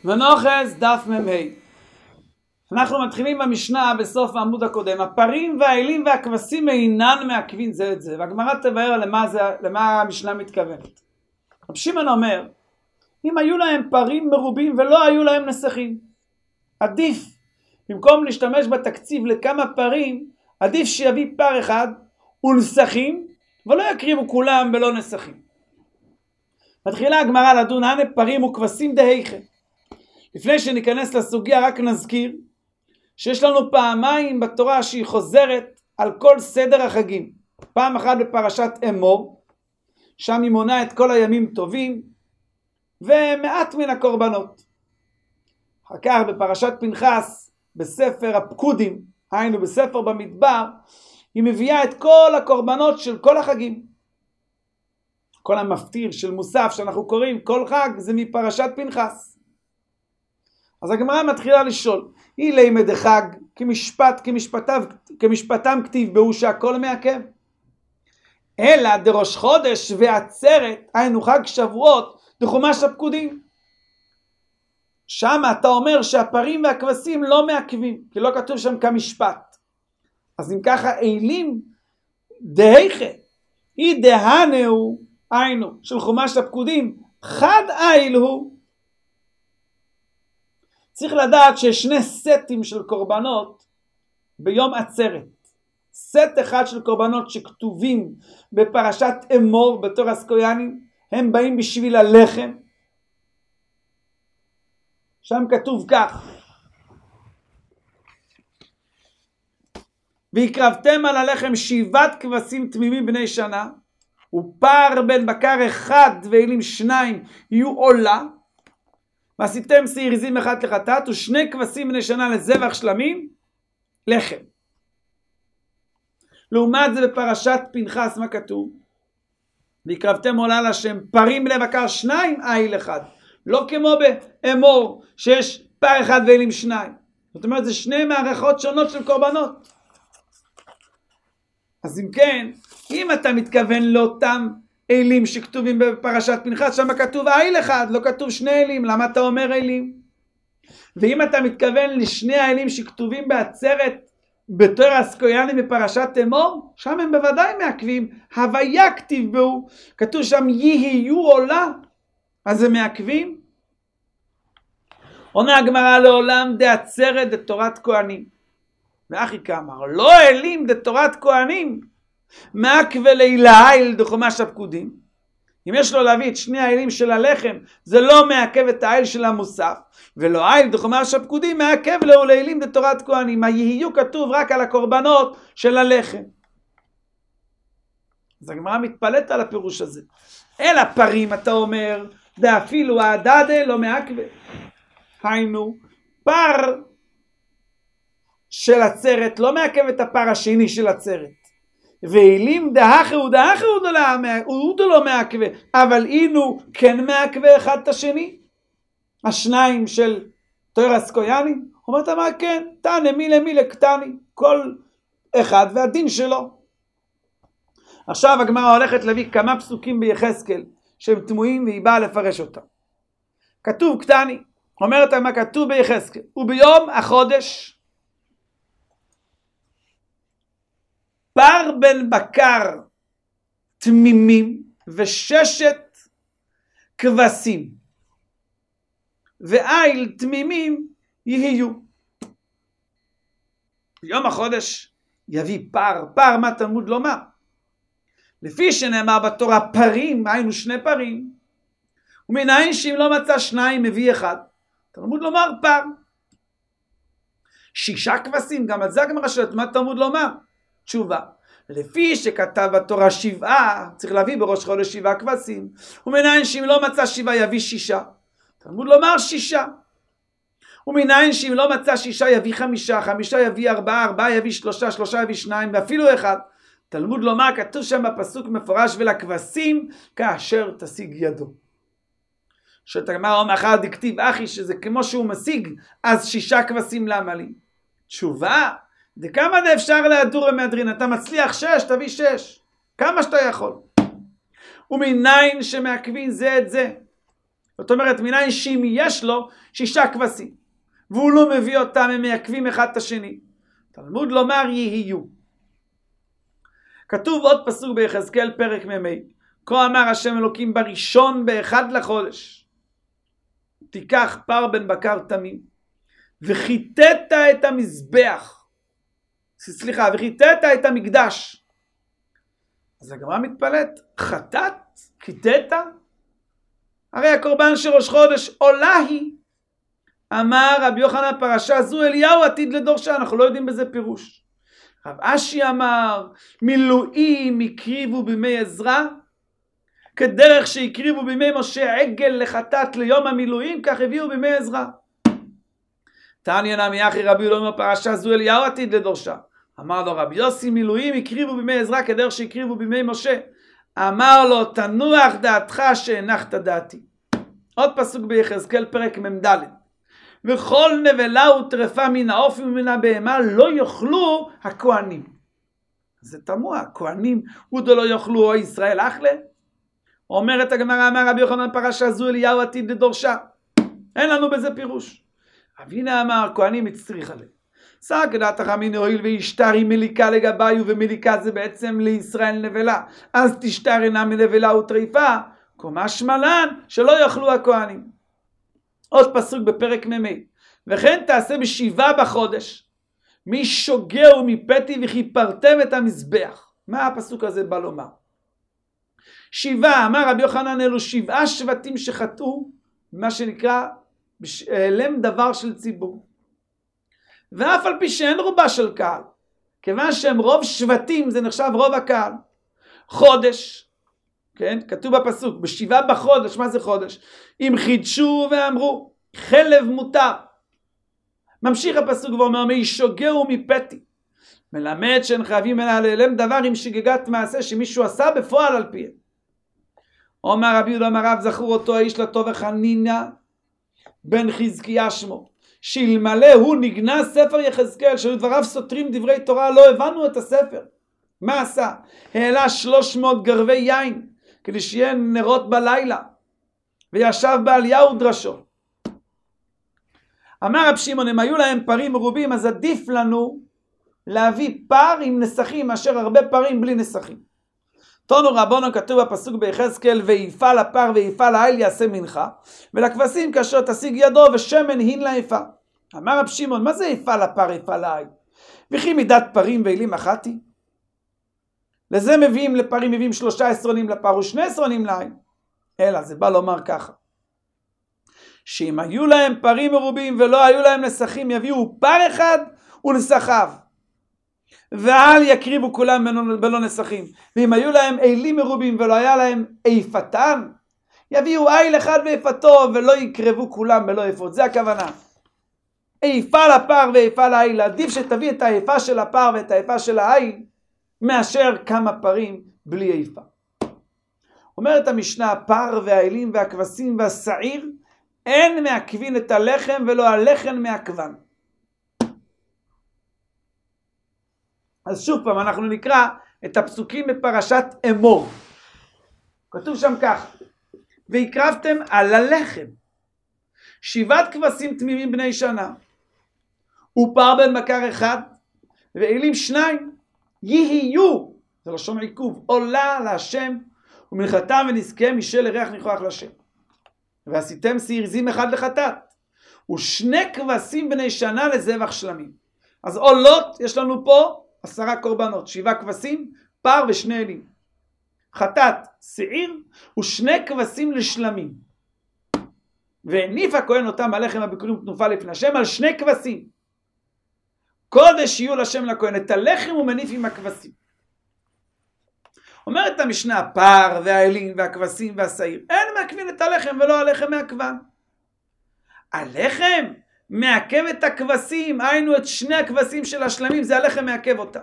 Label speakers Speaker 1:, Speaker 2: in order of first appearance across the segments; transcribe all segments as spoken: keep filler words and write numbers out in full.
Speaker 1: ונוחס דף מ"ה. אנחנו מתחילים במשנה בסוף העמוד הקודם. הפרים והאלים והכבשים אינן מעכבים זה את זה, והגמרא תבאר למה, זה, למה המשנה מתכוונת. רב שמעון אומר, אם היו להם פרים מרובים ולא היו להם נסכים, עדיף, במקום להשתמש בתקציב לכמה פרים, עדיף שיביא פר אחד ונסכים, ולא יקריבו כולם בלא נסכים. מתחילה הגמרא לדון, הנה פרים וכבשים דהיכם. לפני שניכנס לסוגיה רק נזכיר שיש לנו פעמיים בתורה שהיא חוזרת על כל סדר החגים. פעם אחת בפרשת אמור, שם היא מונה את כל הימים טובים ומעט מן הקורבנות. אחר כך בפרשת פנחס בספר הפקודים, היינו בספר במדבר, היא מביאה את כל הקורבנות של כל החגים. כל המפטיר של מוסף שאנחנו קוראים כל חג זה מפרשת פנחס. אז הגמרא מתחילה לשאול, היא לימד החג כמשפט, כמשפטיו, כמשפטם כתיב בהו שהכל מעכב? אלא דראש חודש ועצרת, היינו חג שבועות, דחומש הפקודים. שם אתה אומר שהפרים והכבשים לא מעכבים, כי לא כתוב שם כמשפט. אז אם ככה אילים דהיכה, היא דהנהו, היינו, של חומש הפקודים, חד איל הוא. צריך לדעת שיש שני סטים של קורבנות ביום עצרת. סט אחד של קורבנות שכתובים בפרשת אמור בתור הסקויאנים, הם באים בשביל הלחם. שם כתוב כך, והקרבתם על הלחם שבעת כבשים תמימים בני שנה, ופר בן בקר אחד ואלים שניים יהיו עולה, ועשיתם שעיר עזים אחת לחטאת ושני כבשים בני שנה לזבח שלמים לחם. לעומת זה בפרשת פנחס מה כתוב? והקרבתם עולה להשם פרים בני בקר שניים איל אחד, לא כמו באמור שיש פר אחד ואלים שניים. זאת אומרת זה שני מערכות שונות של קורבנות. אז אם כן, אם אתה מתכוון לאותם אלים שכתובים בפרשת פנחס, שם כתוב איל אחד, לא כתוב שני אלים, למה אתה אומר אלים? ואם אתה מתכוון לשני האלים שכתובים בעצרת בתור הסקויאנים בפרשת אמור, שם הם בוודאי מעכבים, הוויה כתיב בהו, כתוב שם יהיו עולה, אז הם מעכבים. עונה הגמרא לעולם דעצרת דתורת כהנים, ואחי כאמר לא אלים דתורת כהנים, מעכבה לילה דחומש הפקודים. אם יש לו להביא את שני האלים של הלחם, זה לא מעכב את האל של המוסף, ולא האל דחומש הפקודים מעכב לו לאלים דתורת כהנים. היהיו כתוב רק על הקורבנות של הלחם. אז הגמרא מתפלאת על הפירוש הזה. אל הפרים אתה אומר, דאפילו העדדה לא מעכבה. היינו, פר של עצרת לא מעכב את הפר השני של עצרת. ואילים דהכו דהכו הוא לא מעכבה, אבל אינו כן מעכבה אחד את השני, השניים של תור הסקויאנים. אומרת מה כן, תענה מי למי לקטני, כל אחד והדין שלו. עכשיו הגמרא הולכת להביא כמה פסוקים ביחזקאל שהם תמוהים והיא באה לפרש אותם. כתוב קטני, אומרת מה כתוב ביחזקאל, וביום החודש פר בן בקר תמימים וששת כבשים ואיל תמימים יהיו. יום החודש יביא פר, פר מה תלמוד לומר? לפי שנאמר בתורה פרים, היינו שני פרים, ומנין שאם לא מצא שניים מביא אחד, תלמוד לומר פר. שישה כבשים, גם על זה הגמרא שואלת, מה תלמוד לומר? תשובה, לפי שכתב בתורה שבעה, צריך להביא בראש חודש שבעה כבשים, ומנין שאם לא מצא שבעה יביא שישה, תלמוד לומר שישה. ומנין שאם לא מצא שישה יביא חמישה, חמישה יביא ארבעה, ארבעה יביא שלושה, שלושה יביא שניים, ואפילו אחד. תלמוד לומר, כתוב שם בפסוק מפורש, ולכבשים כאשר תשיג ידו. שתגמר אומר אחר דכתיב אחי, שזה כמו שהוא משיג, אז שישה כבשים למה לי? תשובה, דכמה דה אפשר להדור ומהדרין, אתה מצליח שש, תביא שש, כמה שאתה יכול. ומנין שמעכבים זה את זה, זאת אומרת, מניין שאם יש לו שישה כבשים, והוא לא מביא אותם, הם מעכבים אחד את השני. תלמוד לומר יהיו. כתוב עוד פסוק ביחזקאל פרק ממי, כה אמר השם אלוקים בראשון באחד לחודש, תיקח פר בן בקר תמים, וחיטאת את המזבח, סליחה, וחיטאת את המקדש. אז הגמרא מתפלאת, חטאת? חיטאת? הרי הקורבן של ראש חודש עולה היא. אמר רבי יוחנן פרשה זו אליהו עתיד לדורשה, אנחנו לא יודעים בזה פירוש. רב אשי אמר מילואים הקריבו בימי עזרא, כדרך שהקריבו בימי משה עגל לחטאת ליום המילואים, כך הביאו בימי עזרא. תניא נמי אחי רבי יוחנן פרשה זו אליהו עתיד לדורשה. אמר לו רבי יוסי מילואים הקריבו בימי עזרא כדרך שהקריבו בימי משה. אמר לו תנוח דעתך שהנחת דעתי. עוד פסוק ביחזקאל פרק ממד, וכל נבלה וטרפה מן העוף ומן הבהמה לא יאכלו הכהנים. זה תמוה, הכהנים ודו לא יאכלו או ישראל אחלה? אומרת הגמרא, אמר רבי יוחנן פרשה זו אליהו עתיד לדורשה. אין לנו בזה פירוש. אבינה אמר כהנים הצריך עליהם. סק דעת החמין הואיל וישתר היא מליקה לגביו, ומליקה זה בעצם לישראל נבלה, אז תשתר אינה מנבלה וטריפה, קומה שמלן שלא יאכלו הכהנים. עוד פסוק בפרק ממי, וכן תעשה בשבעה בחודש מי שוגע ומפתי וכיפרתם את המזבח. מה הפסוק הזה בא לומר? שבעה, אמר רבי יוחנן, אלו שבעה שבטים שחטאו, מה שנקרא העלם דבר של ציבור, ואף על פי שאין רובה של קהל, כיוון שהם רוב שבטים, זה נחשב רוב הקהל. חודש, כן, כתוב בפסוק, בשבעה בחודש, מה זה חודש? אם חידשו ואמרו, חלב מותר. ממשיך הפסוק ואומר, מי שוגעו מפתי. מלמד שאין חייבים אלא להעלם דבר עם שגגת מעשה שמישהו עשה בפועל על פיהם. אומר רבי יהודה אמר רב, זכור אותו האיש לטוב וחניניה, בן חזקיה שמו. שאלמלא הוא נגנז ספר יחזקאל, שהיו דבריו סותרים דברי תורה, לא הבנו את הספר. מה עשה? העלה שלוש מאות גרבי יין, כדי שיהיה נרות בלילה, וישב בעליהו דרשו. אמר רב שמעון, אם היו להם פרים מרובים, אז עדיף לנו להביא פר עם נסכים, מאשר הרבה פרים בלי נסכים. תונו רבונו, כתוב בפסוק ביחזקאל, ויפעל הפר ויפעל העיל יעשה מנחה, ולכבשים כאשר תשיג ידו ושמן הין ליפה. אמר רב שמעון, מה זה יפעל הפר יפעל העיל? וכי מידת פרים ואילים אחתי? לזה מביאים לפרים, מביאים שלושה עשרונים לפר ושני עשרונים לעיל. אלא זה בא לומר ככה, שאם היו להם פרים מרובים ולא היו להם נסכים, יביאו פר אחד ונסחיו, ואל יקריבו כולם בלא נסכים. ואם היו להם אילים מרובים ולא היה להם איפתם, יביאו איל אחד ואיפתו ולא יקרבו כולם בלא איפות. זה הכוונה. איפה לפר ואיפה לאיל. עדיף שתביא את האיפה של הפר ואת האיפה של האיל, מאשר כמה פרים בלי איפה. אומרת המשנה, הפר והאילים והכבשים והשעיר, אין מעכבין את הלחם ולא הלחם מעכבן. אז שוב פעם אנחנו נקרא את הפסוקים בפרשת אמור. כתוב שם כך, והקרבתם על הלחם שבעת כבשים תמימים בני שנה, ופר בן בקר אחד, ואילים שניים, יהיו, זה לשון עיכוב, עולה להשם, ומנחתם ונזכה משל ירח ניחוח להשם. ועשיתם שעיר זים אחד לחטאת, ושני כבשים בני שנה לזבח שלמים. אז עולות, יש לנו פה עשרה קורבנות, שבעה כבשים, פר ושני אלים. חטאת, שעיר, ושני כבשים לשלמים. והניף הכהן אותם הלחם הביקורים תנופה לפני השם על שני כבשים. קודש יהיו לשם לכהן, את הלחם הוא מניף עם הכבשים. אומרת המשנה, הפר והאלים והכבשים והשעיר, אין מעכבין את הלחם ולא הלחם מעכבן. הלחם מעכב את הכבשים, היינו את שני הכבשים של השלמים, זה הלחם מעכב אותם.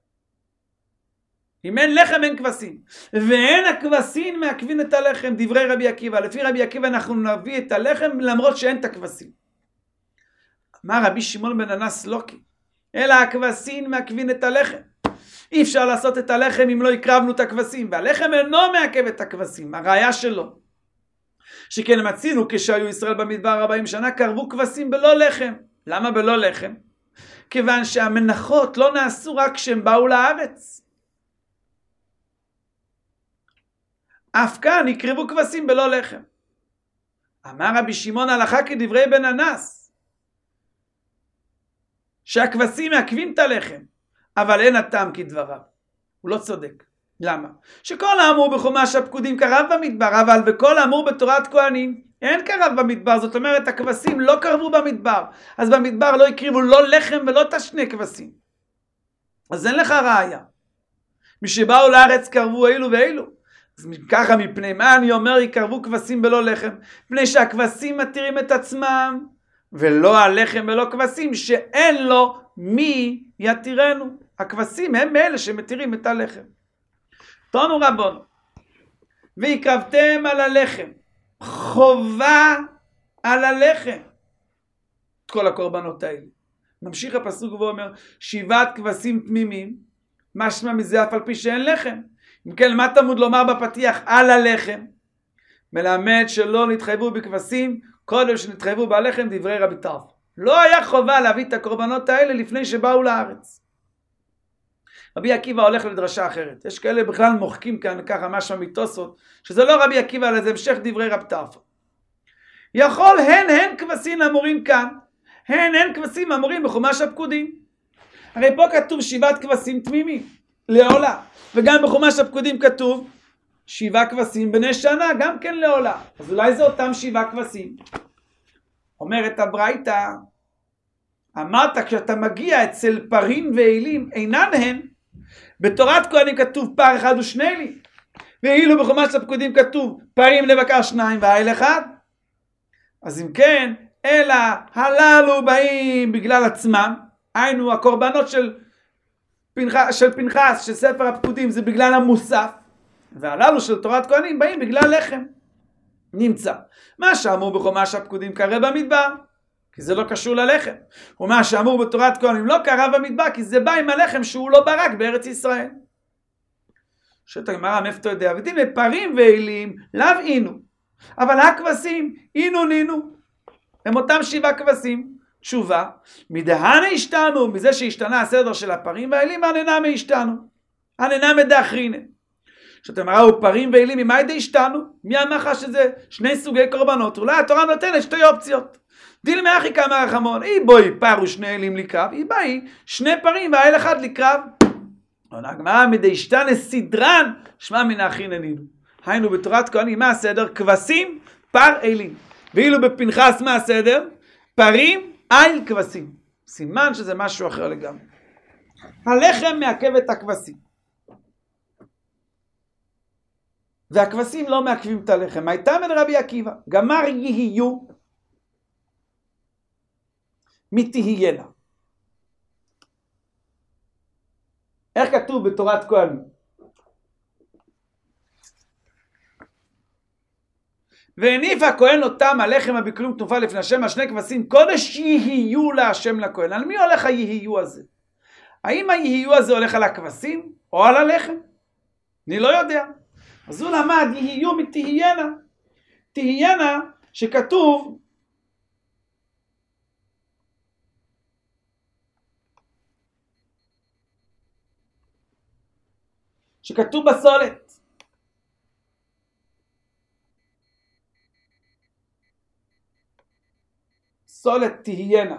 Speaker 1: אם אין לחם אין כבשים, ואין הכבשים מעכבין את הלחם, דברי רבי עקיבא. לפי רבי עקיבא אנחנו נביא את הלחם למרות שאין את הכבשים. אמר רבי שמעון בן אנס לוקי, אלא הכבשים מעכבין את הלחם. אי אפשר לעשות את הלחם אם לא הקרבנו את הכבשים, והלחם אינו מעכב את הכבשים, הראיה שלו. שכן מצינו כשהיו ישראל במדבר ארבעים שנה קרבו כבשים בלא לחם. למה בלא לחם? כיוון שהמנחות לא נעשו רק כשהם באו לארץ. אף כאן יקרבו כבשים בלא לחם. אמר רבי שמעון הלכה כדברי בן הנס, שהכבשים מעכבים את הלחם, אבל אין הטעם כדבריו. הוא לא צודק. למה? שכל האמור בחומש הפקודים קרב במדבר, אבל בכל האמור בתורת כהנים אין קרב במדבר. זאת אומרת, הכבשים לא קרבו במדבר, אז במדבר לא יקריבו לא לחם ולא תשני כבשים. אז אין לך ראיה. משבאו לארץ קרבו אילו ואילו. אז ככה מפני מה אני אומר יקרבו כבשים בלא לחם? מפני שהכבשים מתירים את עצמם, ולא הלחם ולא כבשים שאין לו מי יתירנו. הכבשים הם אלה שמתירים את הלחם. תונו רבונו, ויקרבתם על הלחם, חובה על הלחם, את כל הקורבנות האלה. ממשיך הפסוק ואומר, שבעת כבשים תמימים, משמע מזה אף על פי שאין לחם. אם כן, מה תמוד לומר בפתיח על הלחם? מלמד שלא נתחייבו בכבשים, קודם שנתחייבו בלחם דברי רבי טרפון. לא היה חובה להביא את הקורבנות האלה לפני שבאו לארץ. רבי עקיבא הולך לדרשה אחרת. יש כאלה בכלל מוחקים כאן ככה משהו מתוספות, שזה לא רבי עקיבא, אלא זה המשך דברי רב טרפון. יכול הן הן כבשים אמורים כאן, הן הן כבשים אמורים בחומש הפקודים. הרי פה כתוב שבעת כבשים תמימים, לעולה. וגם בחומש הפקודים כתוב שבעה כבשים בני שנה, גם כן לעולה. אז אולי זה אותם שבעה כבשים. אומרת הברייתא, אמרת כשאתה מגיע אצל פרים ואילים, אינן הן. בתורת כהנים כתוב פר אחד ושני אלים, ואילו בחומש הפקודים כתוב פרים לבקר שניים והאיל אחד. אז אם כן, אלא הללו באים בגלל עצמם, היינו הקורבנות של פנחס, של פנחס, של ספר הפקודים, זה בגלל המוסף, והללו של תורת כהנים באים בגלל לחם. נמצא מה שאמור בחומש הפקודים קרה במדבר, כי זה לא קשור ללחם, ומה שאמור בתורת כהנים לא קרה במדבר, כי זה בא עם הלחם שהוא לא ברק בארץ ישראל. שאת הגמרא מאיפה אתה יודע? ודין לפרים ואילים לאו אינו, אבל הכבשים אינו נינו, הם אותם שבעה כבשים. תשובה, מדהנה השתנו, מזה שהשתנה הסדר של הפרים והאילים, הננה מהשתנו, הננה מדאחרינה. שאתם ראו פרים ואילים, ממה ידי השתנו? מי אמר שזה שני סוגי קורבנות? אולי התורה נותנת שתי אופציות. דיל מאחי כמה רחמון, אי בואי פר ושני אלים לקרב, אי באי שני פרים והאיל אחד לקרב. עונה הגמרא, מדי השתנה סדרן, שמע מן האחין ענינו. היינו בתורת כהנים, מה הסדר? כבשים, פר, אילים. ואילו בפנחס מה הסדר? פרים, איל, כבשים. סימן שזה משהו אחר לגמרי. הלחם מעכב את הכבשים. והכבשים לא מעכבים את הלחם. הייתה מן רבי עקיבא, גמר יהיו מתהיינה. איך כתוב בתורת כהנים? והניף הכהן אותם הלחם הבכלום תנופה לפני השם, השני כבשים קודש יהיו להשם לכהן. על מי הולך היהיו הזה? האם היהיו הזה הולך על הכבשים או על הלחם? אני לא יודע. אז הוא למד יהיו מתהיינה. תהיינה שכתוב שכתוב בסולת. סולת תהיינה.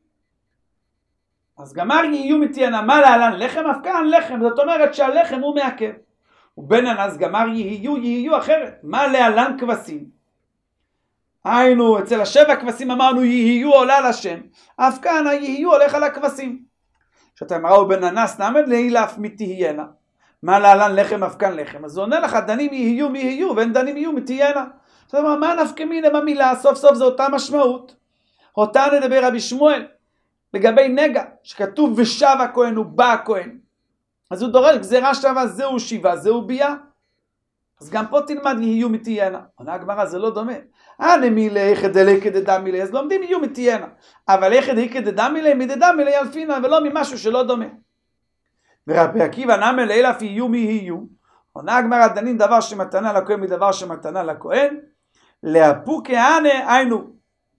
Speaker 1: אז גמר יהיו מתהיינה, מה להלן? לחם אף כאן לחם, זאת אומרת שהלחם הוא מעכב. ובין הנס גמר יהיו יהיו אחרת, מה להלן כבשים? היינו, אצל השבע כבשים אמרנו יהיו עולה לשם, אף כאן היהיו הולך על הכבשים. שאתם ראו בין הנס נעמד להילף מתהיינה, מה להלן לחם אף כאן לחם? אז הוא עונה לך, דנים יהיו מי יהיו, ואין דנים יהיו מתהיינה. זאת אומרת, מה נפקא מינה במילה? סוף סוף זה אותה משמעות. אותה נדבר רבי שמואל, לגבי נגע, שכתוב ושב הכהן ובא הכהן. אז הוא דורש, גזירה שווה, זהו שיבה, זהו בייה. אז גם פה תלמד יהיו מתהיינה. עונה הגמרא, זה לא דומה. אנה מילה, איכא דליקא דדע מילה, אז לומדים יהיו מתהיינה. אבל איכא דליקא דדע מילה, מדדע מילה ילפינה, ולא ממשהו שלא דומה. ורבי עקיבא נמי לאלף יהיו מי יהיו. עונה הגמרא, דנים דבר שמתנה לכהן מדבר שמתנה לכהן. להפוקי אנה, היינו.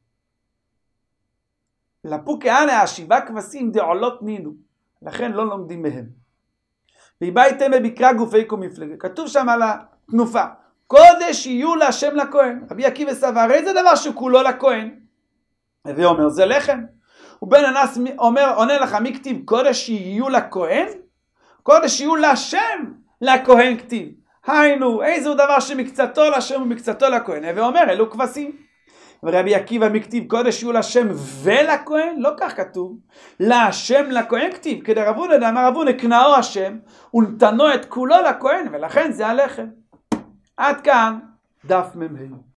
Speaker 1: לפוקי אנה, השבעה כבשים דעולות נינו. לכן לא לומדים מהם. והבאתם בבקרה גופי כמפלגה. כתוב שם על התנופה. קודש יהיו להשם לכהן. רבי עקיבא סבר, הרי זה דבר שכולו לכהן. הווי אומר, זה לחם. ובן הנס אומר, עונה לך, מי כתיב קודש יהיו לכהן? קודש יהיו להשם לכהן כתיב. היינו, איזהו דבר שמקצתו להשם ומקצתו לכהן. הווי אומר, אלו כבשים. ורבי עקיבא מי כתיב קודש יהיו להשם ולכהן? לא כך כתוב. להשם לכהן כתיב. כדי רב הונא אמר רב הונא קנאו השם ונתנו את כולו לכהן, ולכן זה הלחם. עד כאן דף מ"ה.